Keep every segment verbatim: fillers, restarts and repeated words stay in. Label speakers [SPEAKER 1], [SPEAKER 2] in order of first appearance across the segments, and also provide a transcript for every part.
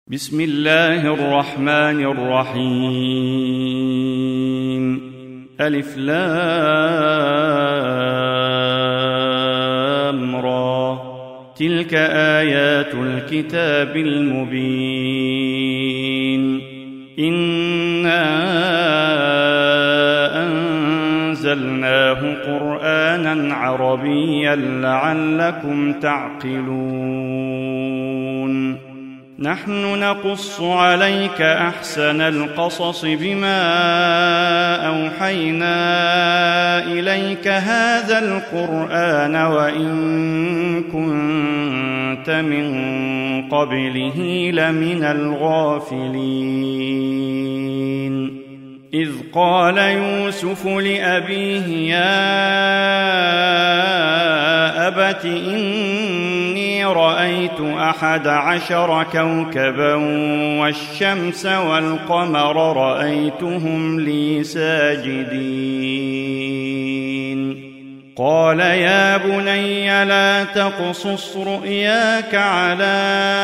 [SPEAKER 1] بسم الله الرحمن الرحيم. ألف لام را. تلك آيات الكتاب المبين. إنا أنزلناه قرآنا عربيا لعلكم تعقلون. نحن نقص عليك أحسن القصص بما أوحينا إليك هذا القرآن وإن كنت من قبله لمن الغافلين. إذ قال يوسف لأبيه يا أبت إني رأيت أحد عشر كوكبا والشمس والقمر رأيتهم لي ساجدين. قال يا بني لا تقصص رؤياك على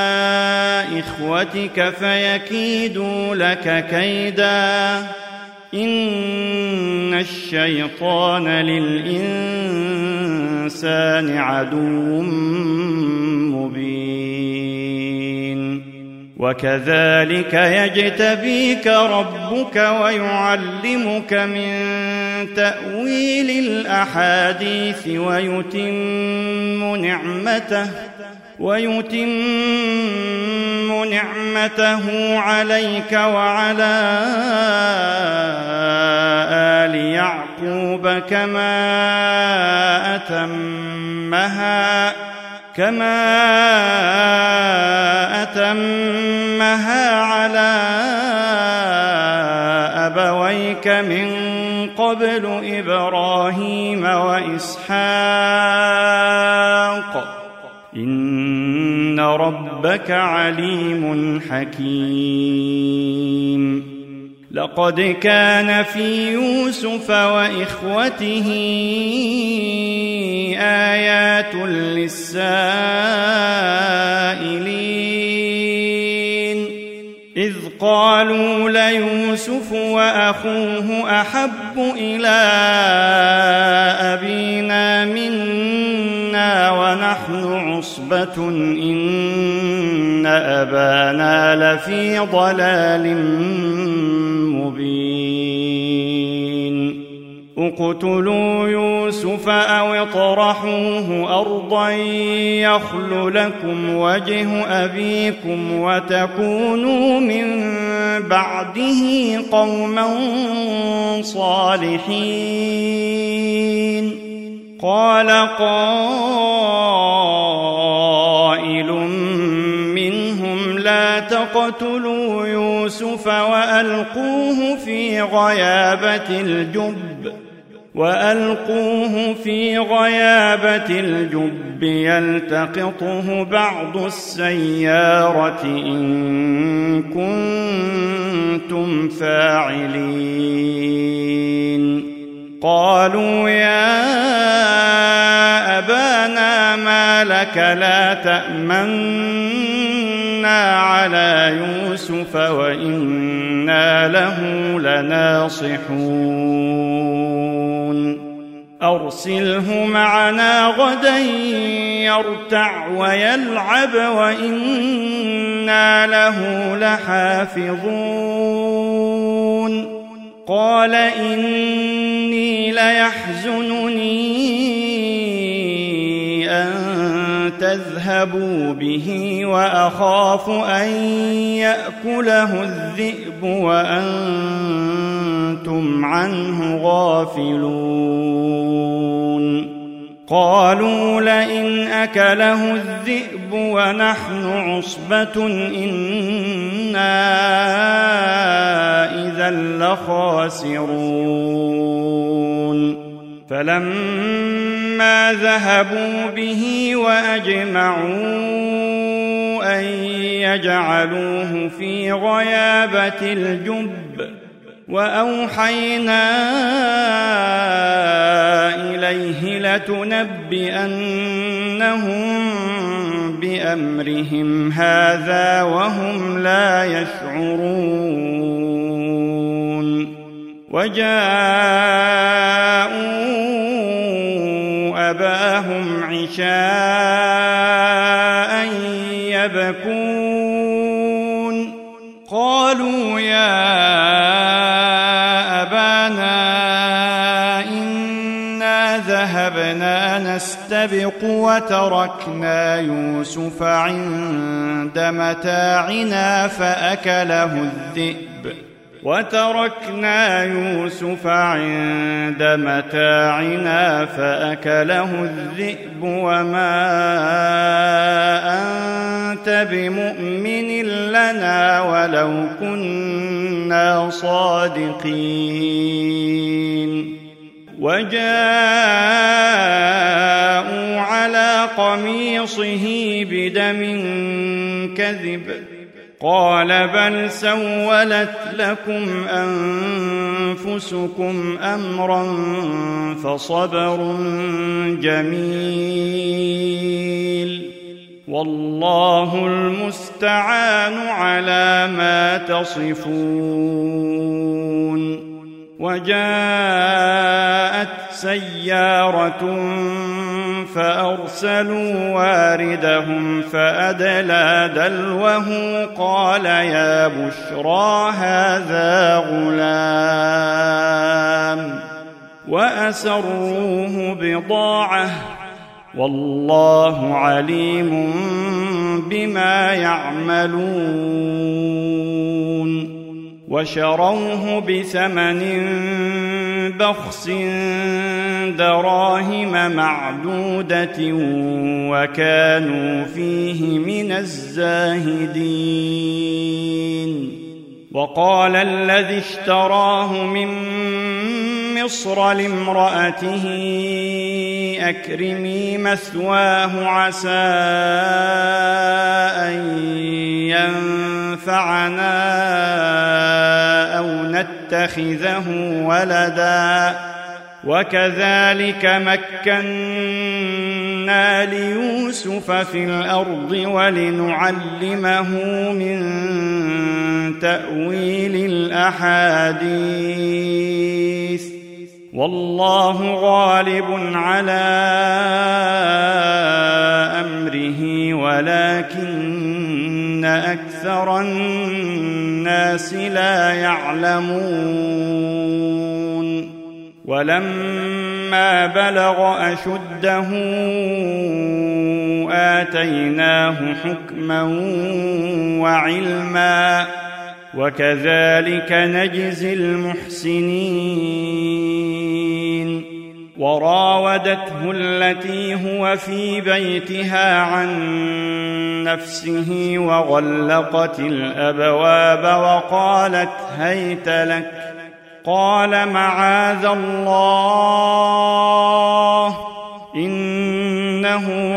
[SPEAKER 1] إخوتك فيكيدوا لك كيدا إن الشيطان للإنسان عدو مبين. وكذلك يجتبيك ربك ويعلمك من تأويل الأحاديث ويتم نعمته ويتم نعمته عليك وعلى آل يعقوب كما أتمها كما أتمها على أبويك من قبل إبراهيم وإسحاق إن ربك عليم حكيم. لقد كان في يوسف وإخوته آيات للسائلين إذ قالوا ليوسف وأخوه أحب إلى أبينا منا ونحن عصبة إن أبانا لفي ضلال مبين. اقتلوا يوسف أو اطرحوه أرضا يخل لكم وجه أبيكم وتكونوا من بعده قوما صالحين. قال قائل منهم لا تقتلوا يوسف وألقوه في غيابة الجب وألقوه في غيابة الجب يلتقطه بعض السيارة إن كنتم فاعلين. قالوا يا أبانا ما لك لا تأمنا على يوسف وإنا له لناصحون. أرسله معنا غدا يرتع ويلعب وإنا له لحافظون. قال إني ليحزنني أن تذهبوا به وأخاف أن يأكله الذئب وأنتم عنه غافلون. قالوا لئن أكله الذئب ونحن عصبة إنا إذا لخاسرون. فلما ذهبوا به وأجمعوا أن يجعلوه في غيابة الجب وأوحينا إليه لتنبئنهم بأمرهم هذا وهم لا يشعرون وجاءوا أباهم عشاء يبكون قالوا يا أبانا إنا ذهبنا نستبق وتركنا يوسف عند متاعنا فأكله الذئب وتركنا يوسف عند متاعنا فأكله الذئب وما أنت بمؤمن لنا ولو كنا صادقين وجاءوا على قميصه بدم كذب قال بل سولت لكم أنفسكم أمرا فصبر جميل والله المستعان على ما تصفون وجاءت سيارة فأرسلوا واردهم فأدلى دلوه قال يا بشرى هذا غلام وأسروه بضاعة والله عليم بما يعملون وشروه بثمن بخس دراهم معدودة وكانوا فيه من الزاهدين وقال الذي اشتراه من مصر لامرأته أكرمي مثواه عسى أن ينفعنا أو نتخذه ولدا وكذلك مكنا ليوسف في الأرض ولنعلمه من تأويل الأحاديث والله غالب على أمره ولكن أكثر الناس لا يعلمون ولما بلغ أشده آتيناه حكما وعلما وكذلك نجزي المحسنين وراودته التي هو في بيتها عن نفسه وغلقت الأبواب وقالت هيت لك قال معاذ الله إنه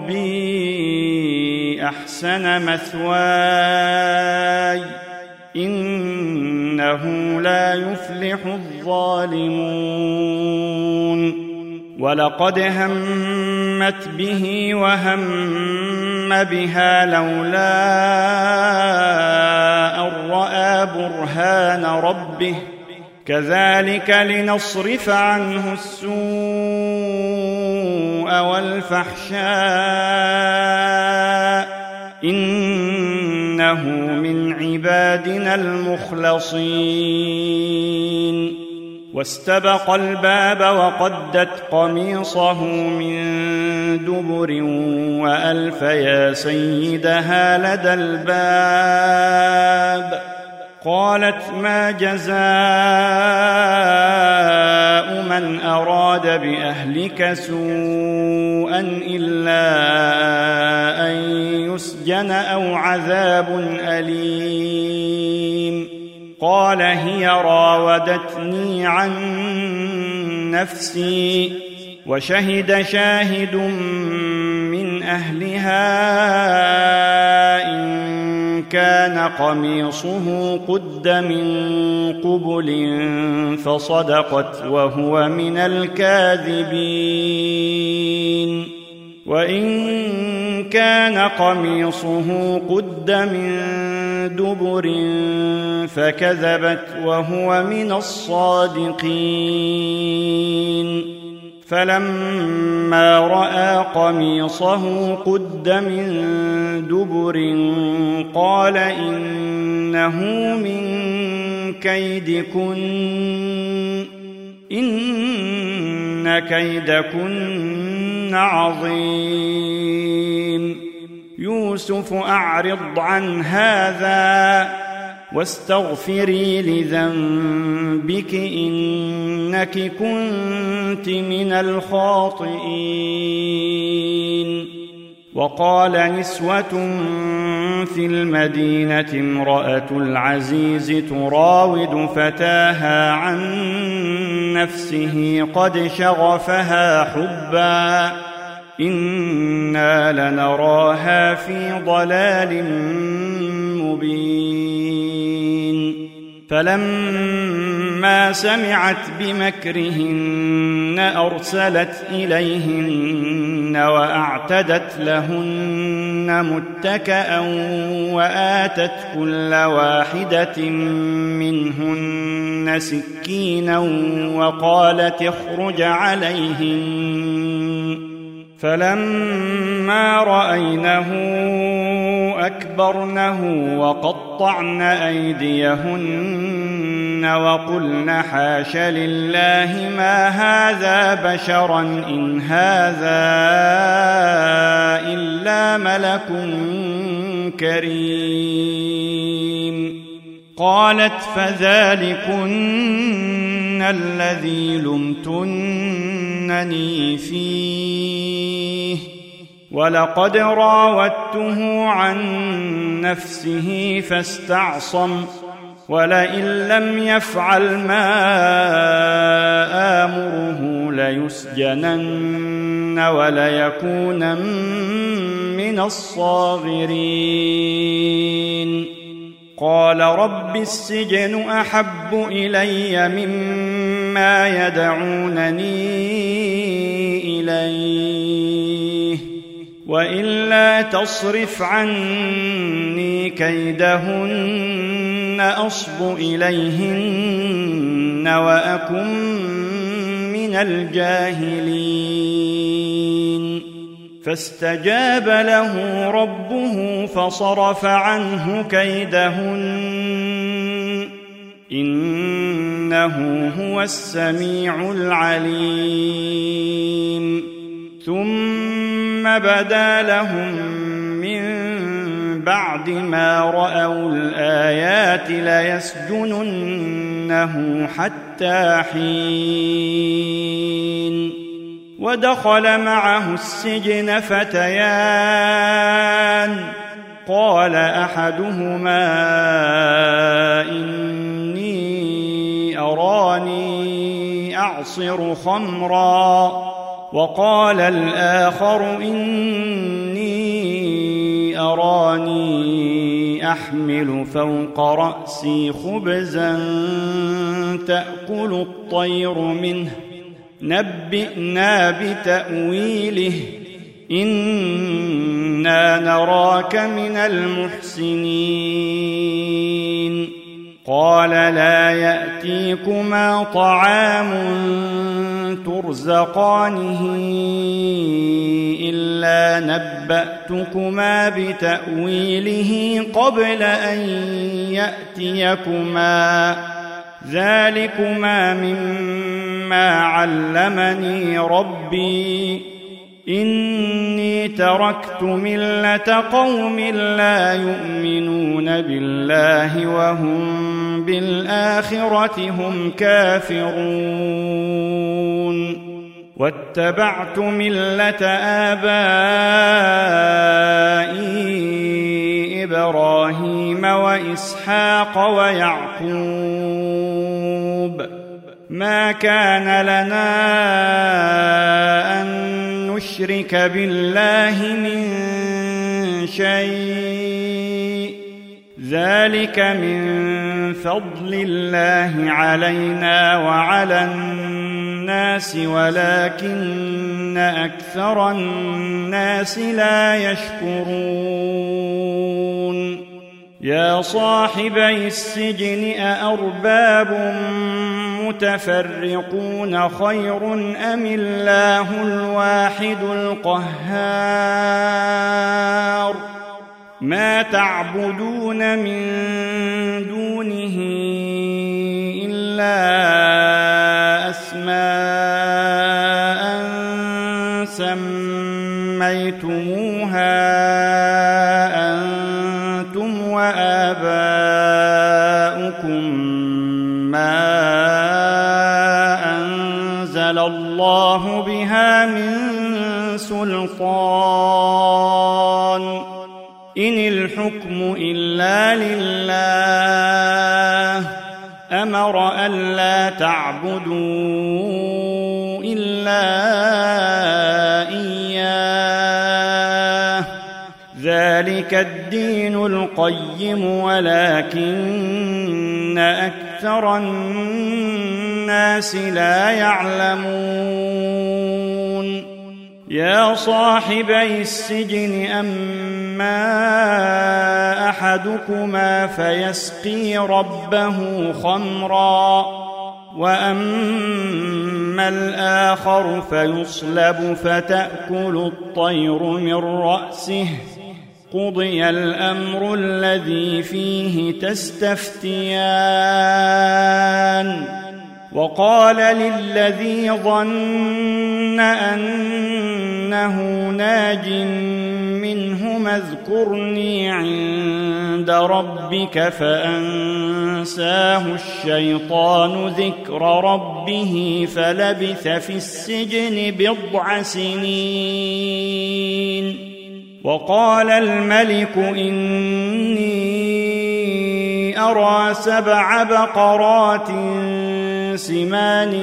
[SPEAKER 1] ربي أحسن مثواي إنه لا يفلح الظالمون ولقد همت به وهم بها لولا أن رأى برهان ربه كذلك لنصرف عنه السوء والفحشاء إنه من عبادنا المخلصين واستبق الباب وقدت قميصه من دبر وألف يا سيدها لدى الباب قالت ما جزاء من أراد بأهلك سوءا إلا أن يسجن أو عذاب أليم قال هي راودتني عن نفسي وشهد شاهد من أهلها إن كان قميصه قد من قبل فصدقت وهو من الكاذبين وإن كان قميصه قد من دبر فكذبت وهو من الصادقين فلما رأى قميصه قد من دبر قال إنه من كيدكن إن كيدكن عظيم يوسف أعرض عن هذا واستغفري لذنبك إنك كنت من الخاطئين وقال نسوة في المدينة امرأة العزيز تراود فتاها عن نفسه قد شغفها حبا إنا لنراها في ضلال مبين فلما سمعت بمكرهن أرسلت إليهن وأعتدت لهن متكأ وآتت كل واحدة منهن سكينا وقالت اخرج عليهن فلما رأينه أكبرنه وقطعن أيديهن وقلن حاش لله ما هذا بشرا إن هذا إلا ملك كريم قالت فذلكن الذي لمتنني فيه ولقد راودته عن نفسه فاستعصم ولئن لم يفعل ما آمره ليسجنن وليكونن من الصاغرين قال رب السجن أحب إلي مما يدعونني إليه وإلا تصرف عني كيدهن أصب إليهن وأكن من الجاهلين فاستجاب له ربه فصرف عنه كيدهن إنه هو السميع العليم ثم بدا لهم من بعد ما رأوا الآيات ليسجننه حتى حين ودخل معه السجن فتيان قال أحدهما إني أراني أعصر خمرا وقال الآخر إني أراني أحمل فوق رأسي خبزا تأكل الطير منه نبئنا بتأويله إنا نراك من المحسنين قال لا يأتيكما طعام ترزقانه إلا نبأتكما بتأويله قبل أن يأتيكما ذلكما مما علمني ربي إني تركت ملة قوم لا يؤمنون بالله وهم بالآخرة هم كافرون واتبعت ملة آبائي إبراهيم وإسحاق ويعقوب ما كان لنا أن نشرك بالله من شيء ذلك من فضل الله علينا وعلى الناس الناس ولكن أكثر الناس لا يشكرون يا صاحبي السجن أأرباب متفرقون خير أم الله الواحد القهار ما تعبدون من دونه إلا أسماء سميتموها أنتم وآباؤكم ما أنزل الله بها من سلطان إن الحكم إلا لله أمر ألا تعبدوا إلا إياه ذلك الدين القيم ولكن أكثر الناس لا يعلمون يا صاحبي السجن أما أحدكما فيسقي ربه خمرا وأما الآخر فيصلب فتأكل الطير من رأسه قضي الأمر الذي فيه تستفتيان وقال للذي ظن أنه ناج منهما اذكرني عند ربك فأنساه الشيطان ذكر ربه فلبث في السجن بضع سنين وقال الملك إني أرى سبع بقرات سمان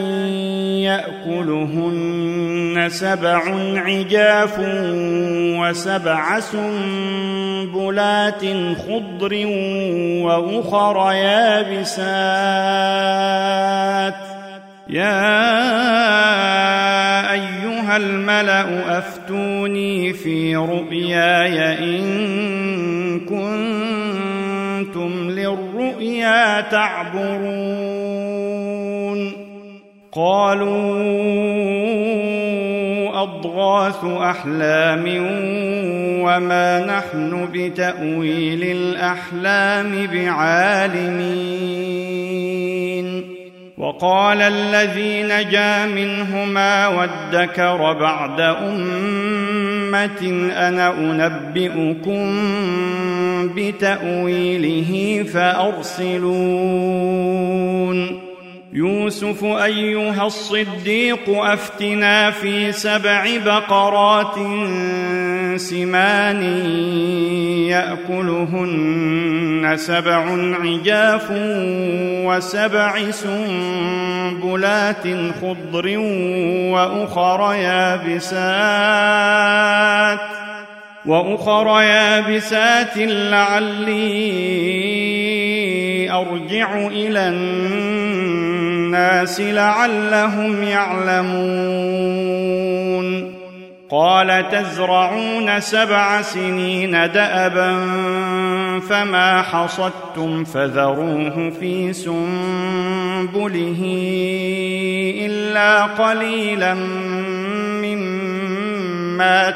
[SPEAKER 1] يأكلهن سبع عجاف وسبع سنبلات خضر وأخر يابسات يا أيها الملأ أفتوني في رؤياي إن كنتم للرؤيا تعبرون قالوا أضغاث أحلام وما نحن بتأويل الأحلام بعالمين وقال الذي نجا منهما وادكر بعد أمة أنا أنبئكم بتأويله فأرسلون يوسف أيها الصديق أفتنا في سبع بقرات سمان يأكلهن سبع عجاف وسبع سنبلات خضر وأخر يابسات وأخر يابسات لعلي أرجع إلى الناس لعلهم يعلمون قال تزرعون سبع سنين دأبا فما حصدتم فذروه في سنبله إلا قليلا مما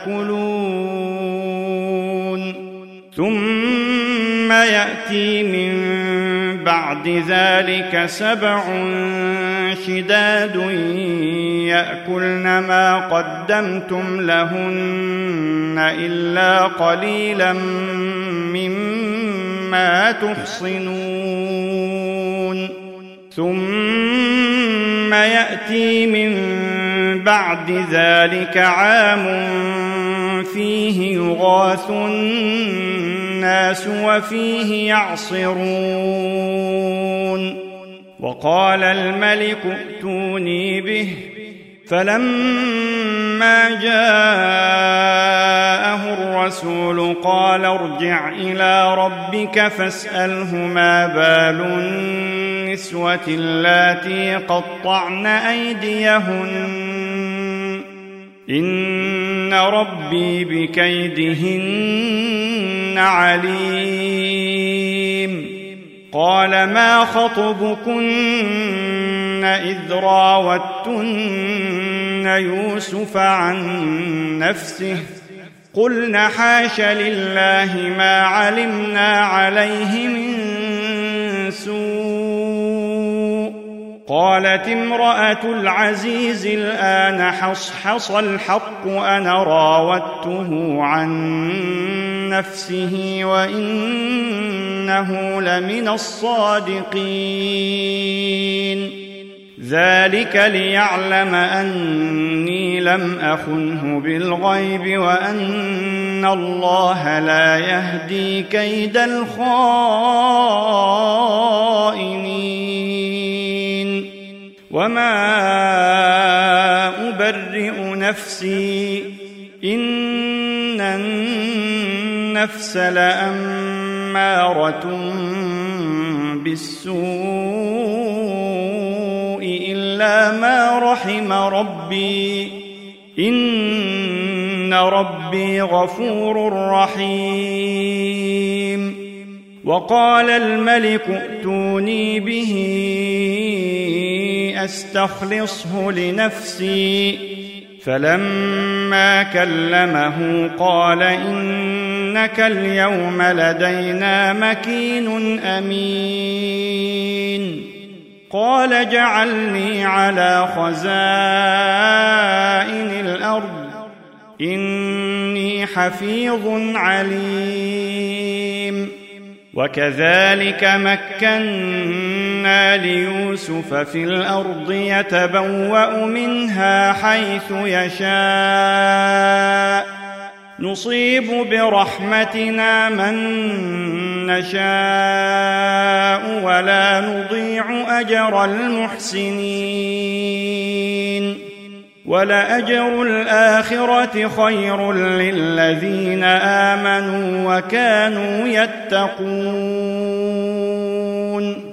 [SPEAKER 1] تأكلون ثم يأتي من بعد ذلك سبع شداد يأكلن ما قدمتم لهن إلا قليلا مما تحصنون ثم يأتي من بعد ذلك عام فيه يغاث الناس وفيه يعصرون وقال الملك ائتوني به فلما جاءه الرسول قال ارجع إلى ربك فاسأله ما بال النسوة اللاتي قطعن أيديهن إن ربي بكيدهن عليم. قال ما خطبكن إذ راوتن يوسف عن نفسه قلن حاش لله ما علمنا عليه من سوء. قالت امرأة العزيز الآن حصحص الحق أنا راودته عن نفسه وإنه لمن الصادقين. ذلك ليعلم أني لم أخنه بالغيب وأن الله لا يهدي كيد الخائنين. وما أبرئ نفسي إن النفس لأمارة بالسوء إلا ما رحم ربي إن ربي غفور رحيم. وقال الملك ائتوني به أستخلصه لنفسي فلما كلمه قال إنك اليوم لدينا مكين أمين. قال اجعلني على خزائن الأرض إني حفيظ عليم. وكذلك مكنا ليوسف في الأرض يتبوأ منها حيث يشاء نصيب برحمتنا من نشاء ولا نضيع أجر المحسنين. ولأجر الآخرة خير للذين آمنوا وكانوا يتقون.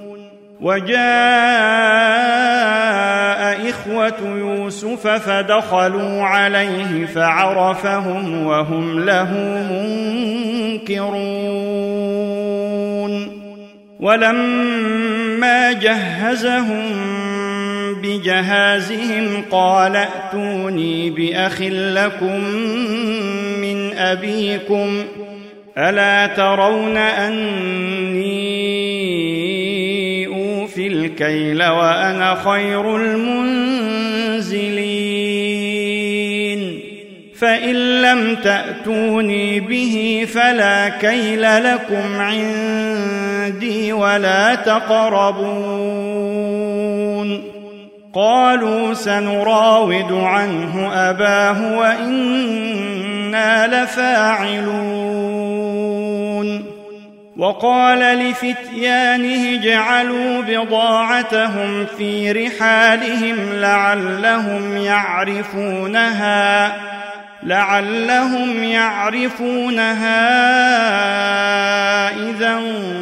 [SPEAKER 1] وجاء إخوة يوسف فدخلوا عليه فعرفهم وهم له منكرون. ولما جهزهم بجهازهم قال ائتوني بأخ لكم من أبيكم ألا ترون أني أوفي الكيل وأنا خير المنزلين. فإن لم تأتوني به فلا كيل لكم عندي ولا تقربون. قالوا سنراود عنه أباه وإنا لفاعلون. وقال لفتيانه اجعلوا بضاعتهم في رحالهم لعلهم يعرفونها لعلهم يعرفونها إذا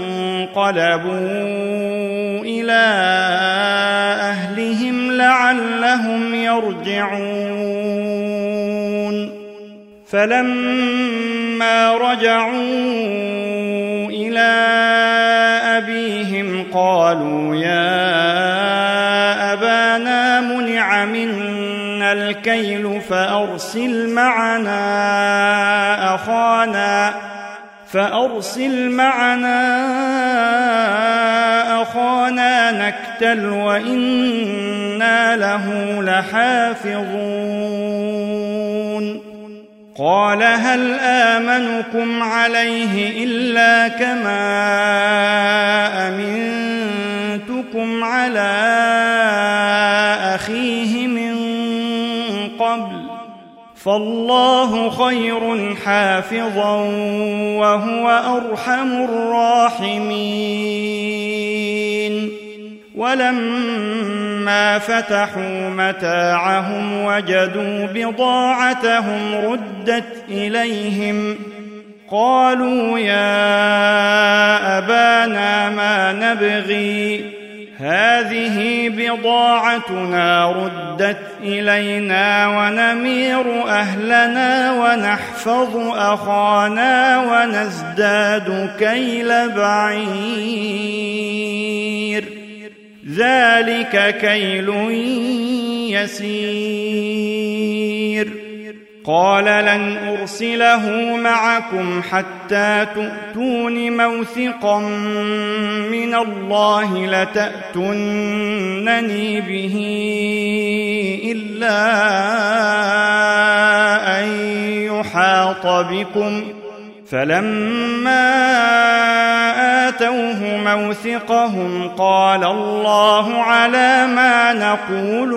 [SPEAKER 1] انقلبوا إلى أهلهم لعلهم يرجعون. فلما رجعوا إلى أبيهم قالوا يا أبانا منع منا الكيل فأرسل معنا أخانا فأرسل معنا أخانا نكتل وإنا له لحافظون. قال هل آمنكم عليه إلا كما أمنتكم على أخيه من قبل فالله خير حافظا وهو أرحم الراحمين. ولما فتحوا متاعهم وجدوا بضاعتهم ردت إليهم قالوا يا أبانا ما نبغي هذه بضاعتنا ردت إلينا ونمير أهلنا ونحفظ أخانا ونزداد كيل بعير ذلك كيل يسير قال لن أرسله معكم حتى تؤتون موثقا من الله لتأتونني به إلا أن يحاط بكم فلما آتوه موثقهم قال الله على ما نقول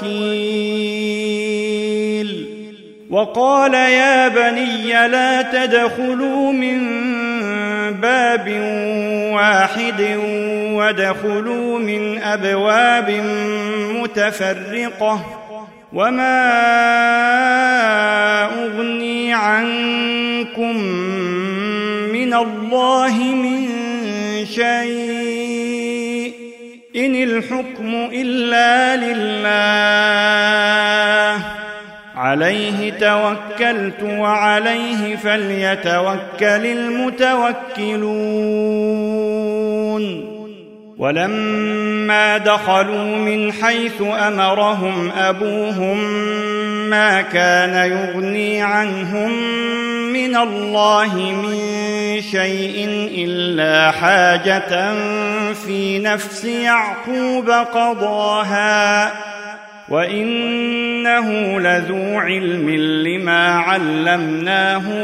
[SPEAKER 1] وكيل وقال يا بني لا تدخلوا من باب واحد وادخلوا من أبواب متفرقة وما أغني عنكم من الله من شيء إن الحكم إلا لله عليه توكلت وعليه فليتوكل المتوكلون ولما دخلوا من حيث أمرهم أبوهم ما كان يغني عنهم من الله من شيء إلا حاجة في نفس يعقوب قضاها وإنه لذو علم لما علمناه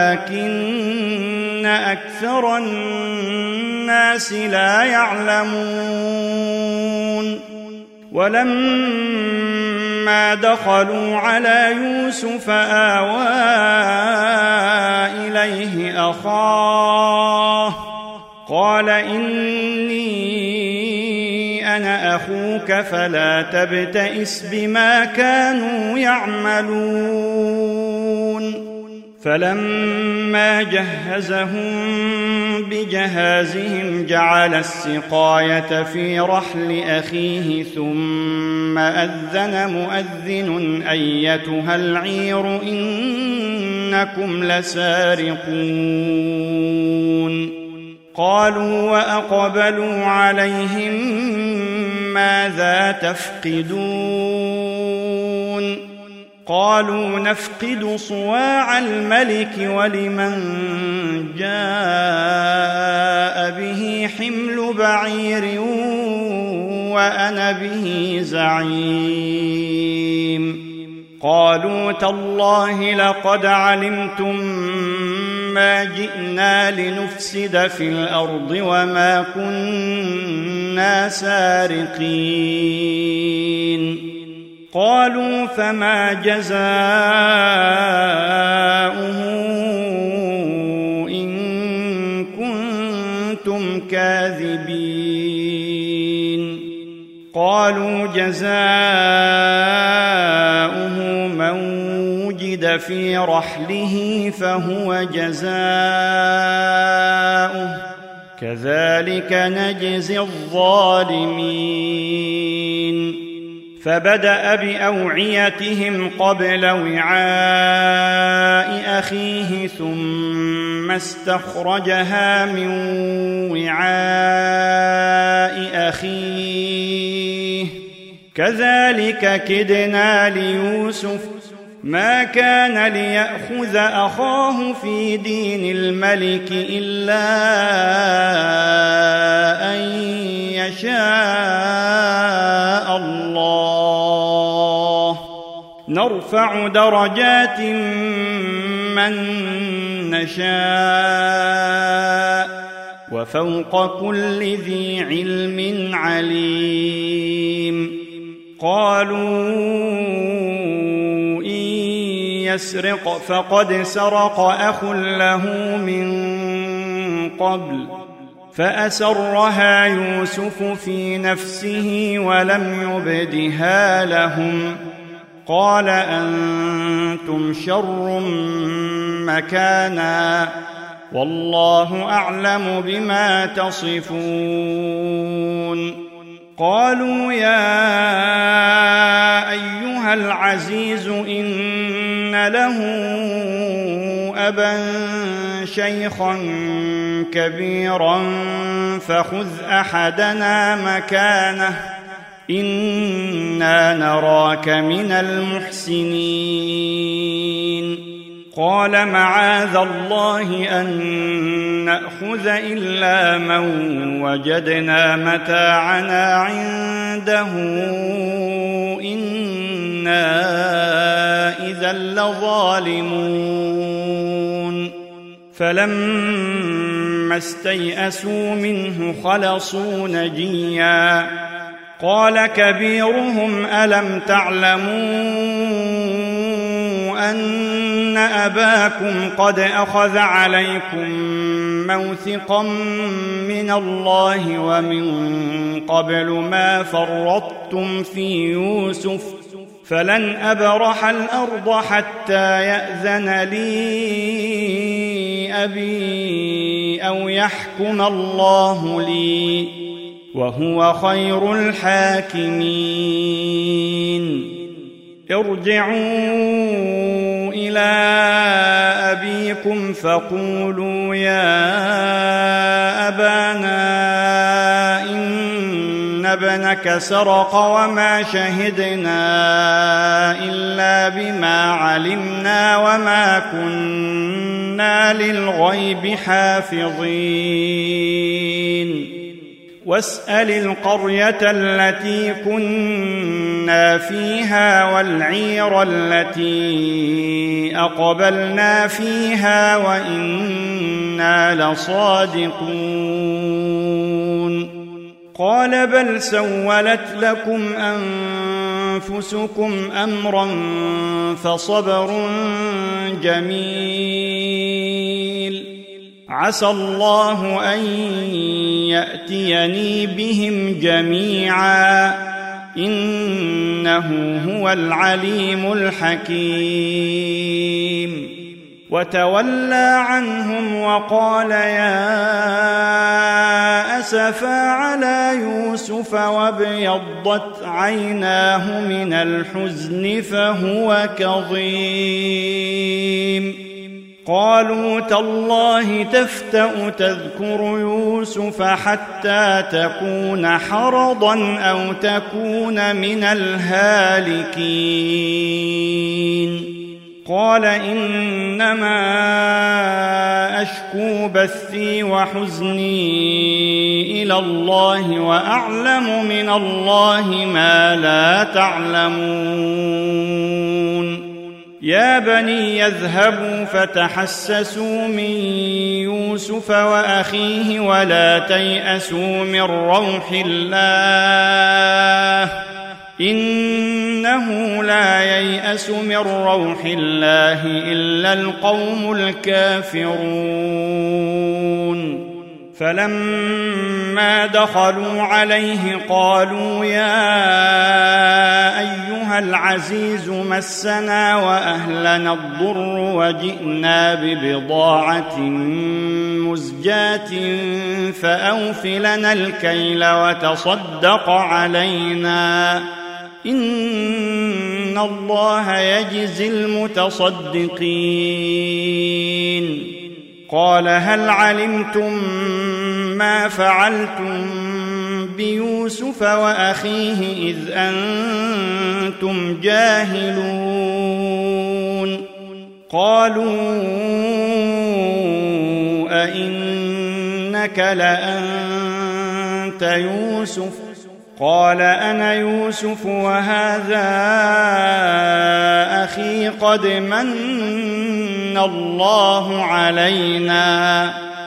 [SPEAKER 1] ولكن أكثر الناس لا يعلمون ولما دخلوا على يوسف آوى إليه أخاه قال إني أنا أخوك فلا تبتئس بما كانوا يعملون فلما جهزهم بجهازهم جعل السقاية في رحل أخيه ثم أذن مؤذن أيتها العير إنكم لسارقون قالوا وأقبلوا عليهم ماذا تفقدون قالوا نفقد صواع الملك ولمن جاء به حمل بعير وأنا به زعيم قالوا تالله لقد علمتم ما جئنا لنفسد في الأرض وما كنا سارقين قالوا فما جزاؤه إن كنتم كاذبين قالوا جزاؤه من وجد في رحله فهو جزاؤه كذلك نجزي الظالمين فبدأ بأوعيتهم قبل وعاء أخيه ثم استخرجها من وعاء أخيه كذلك كدنا ليوسف ما كان ليأخذ أخاه في دين الملك إلا أن يشاء الله نرفع درجات من نشاء وفوق كل ذي علم عليم قالوا إن يسرق فقد سرق أخ له من قبل فأسرها يوسف في نفسه ولم يبدها لهم قال أنتم شر مكانا والله أعلم بما تصفون قالوا يا أيها العزيز إن له أبا شيخا كبيرا فخذ أحدنا مكانه إنا نراك من المحسنين قال معاذ الله أن نأخذ إلا من وجدنا متاعنا عنده إنا إذا لظالمون فلما استيئسوا منه خلصوا نجيا قال كبيرهم ألم تعلموا أن أباكم قد أخذ عليكم موثقا من الله ومن قبل ما فرطتم في يوسف فلن أبرح الأرض حتى يأذن لي أبي أو يحكم الله لي وهو خير الحاكمين ارجعوا إلى أبيكم فقولوا يا أبانا إن ابنك سرق وما شهدنا إلا بما علمنا وما كنا للغيب حافظين واسأل القرية التي كنا فيها والعير التي أقبلنا فيها وإنا لصادقون قال بل سولت لكم أنفسكم أمرا فصبر جميل عسى الله أن يأتيني بهم جميعا إنه هو العليم الحكيم وتولى عنهم وقال يا أسفا على يوسف وابيضت عيناه من الحزن فهو كظيم قالوا تالله تفتأ تذكر يوسف حتى تكون حرضا أو تكون من الهالكين قال إنما أشكو بثي وحزني إلى الله وأعلم من الله ما لا تعلمون يا بني يذهبوا فتحسسوا من يوسف وأخيه ولا تيأسوا من روح الله إنه لا ييأس من روح الله إلا القوم الكافرون فلما دخلوا عليه قالوا يا أيها العزيز مسنا وأهلنا الضر وجئنا ببضاعة مزجاة فأوف لنا الكيل وتصدق علينا إن الله يجزي المتصدقين قال هل علمتم ما فعلتم بيوسف وأخيه إذ أنتم جاهلون قالوا أئنك لأنت يوسف قال أنا يوسف وهذا أخي قد من الله علينا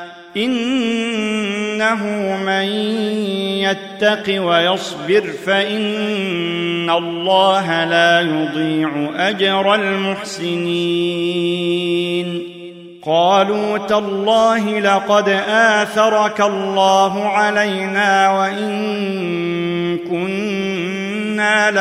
[SPEAKER 1] إنه من يتق ويصبر فإن الله لا يضيع أجر المحسنين قالوا تالله لقد آثرك الله علينا وإن كنا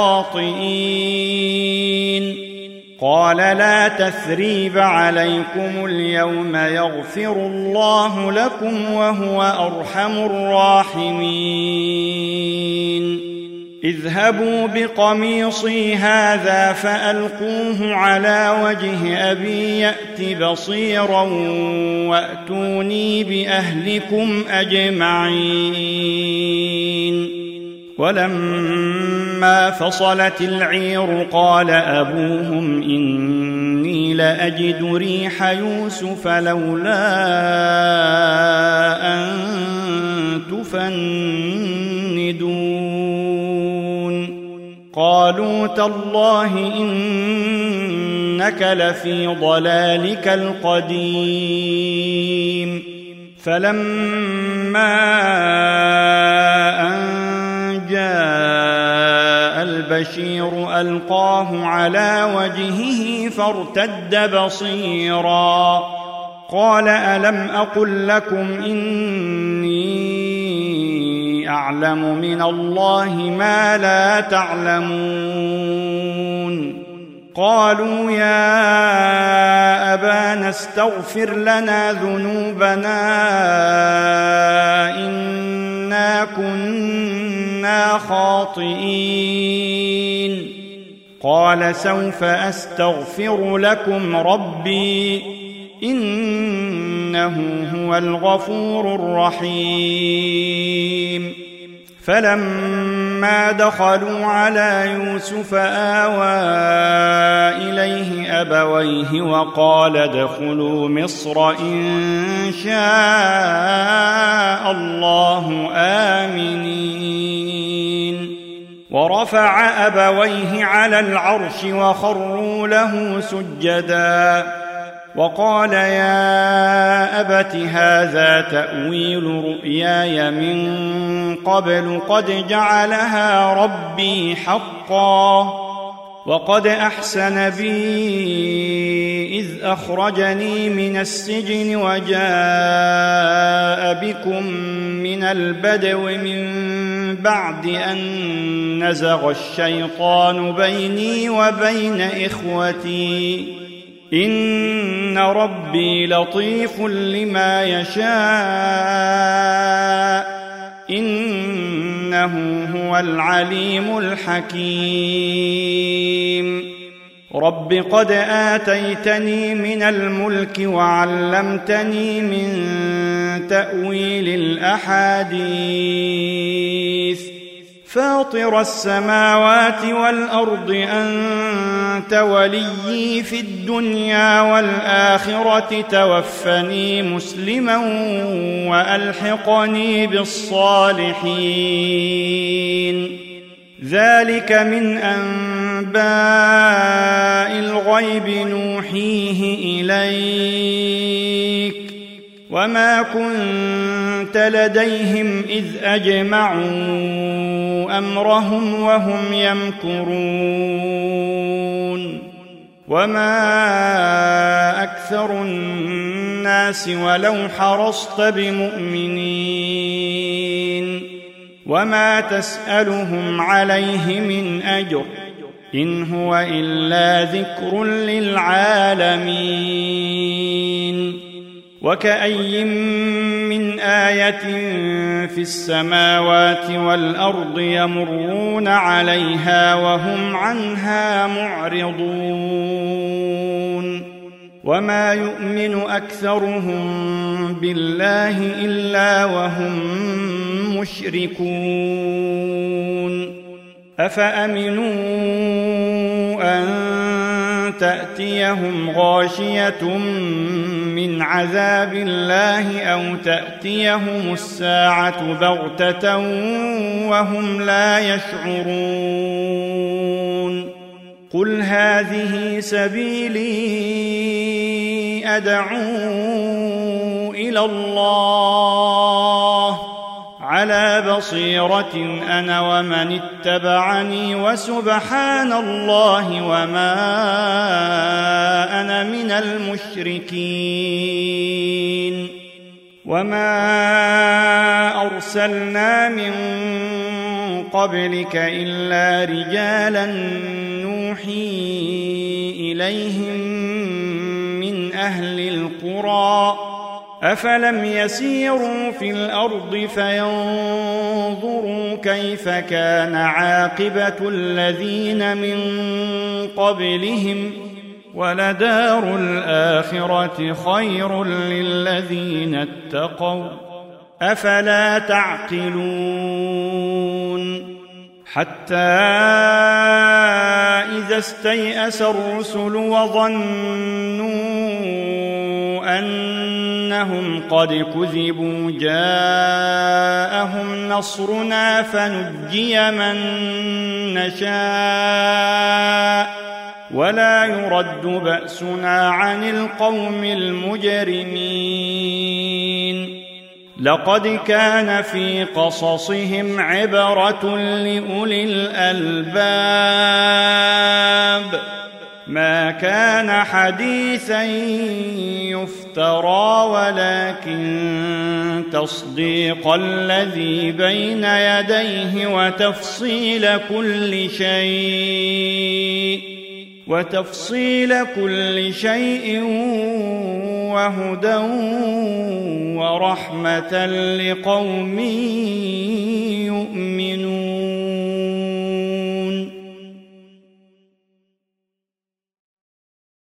[SPEAKER 1] لخاطئين قال لا تثريب عليكم اليوم يغفر الله لكم وهو أرحم الراحمين اذهبوا بقميصي هذا فألقوه على وجه أبي يأت بصيرا وأتوني بأهلكم أجمعين ولما فصلت العير قال أبوهم إني لأجد ريح يوسف لولا أن تفندون قالوا تالله إنك لفي ضلالك القديم فلما أن جاء البشير ألقاه على وجهه فارتد بصيرا قال ألم أقل لكم إني أعلم من الله ما لا تعلمون قالوا يا أبانا استغفر لنا ذنوبنا إنا كنا خاطئين قال سوف أستغفر لكم ربي إنه هو الغفور الرحيم فلما دخلوا على يوسف آوى إليه أبويه وقال ادخلوا مصر إن شاء الله آمنين ورفع أبويه على العرش وخروا له سجدا وقال يا أبت هذا تأويل رؤياي من قبل قد جعلها ربي حقا وقد أحسن بي إذ أخرجني من السجن وجاء بكم من البدو من بعد أن نزغ الشيطان بيني وبين إخوتي إن ربي لطيف لما يشاء إنه هو العليم الحكيم رب قد آتيتني من الملك وعلمتني من تأويل الأحاديث فاطر السماوات والأرض أنت وليي في الدنيا والآخرة توفني مسلما وألحقني بالصالحين ذلك من أنباء الغيب نوحيه إليك وما كنت لديهم إذ أجمعوا أمرهم وهم يمكرون وما أكثر الناس ولو حرصت بمؤمنين وما تسألهم عليه من أجر إن هو إلا ذكر للعالمين وكأي من آية في السماوات والأرض يمرون عليها وهم عنها معرضون وما يؤمن أكثرهم بالله إلا وهم مشركون أفأمنوا أن تأتيهم غاشية من عذاب الله أو تأتيهم الساعة بغتة وهم لا يشعرون قل هذه سبيلي أدعو إلى الله على بصيرة أنا ومن اتبعني وسبحان الله وما أنا من المشركين. وما أرسلنا من قبلك إلا رجالا نوحي إليهم من أهل القرى أفلم يسيروا في الأرض فينظروا كيف كان عاقبة الذين من قبلهم ولدار الآخرة خير للذين اتقوا أفلا تعقلون. حتى إذا استيأس الرسل وظنوا أنهم قد كذبوا جاءهم نصرنا فنجي من نشاء ولا يرد بأسنا عن القوم المجرمين. لقد كان في قصصهم عبرة لأولي الألباب ما كان حديثا يفترى ولكن تصديق الذي بين يديه وتفصيل كل شيء وتفصيل كل شيء وهدى ورحمة لقوم